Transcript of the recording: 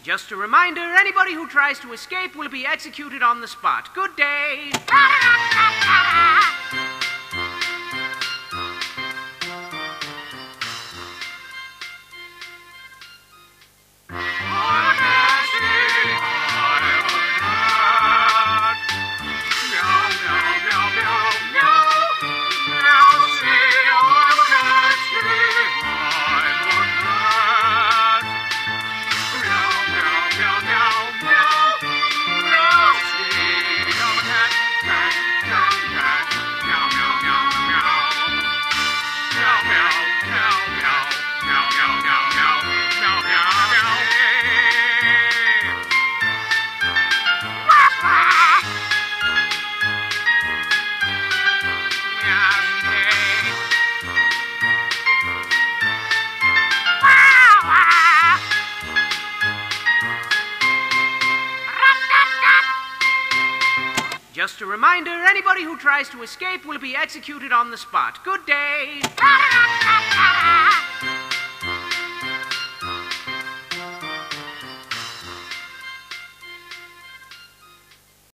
Just a reminder, anybody who tries to escape will be executed on the spot. Good day. Just a reminder, anybody who tries to escape will be executed on the spot. Good day.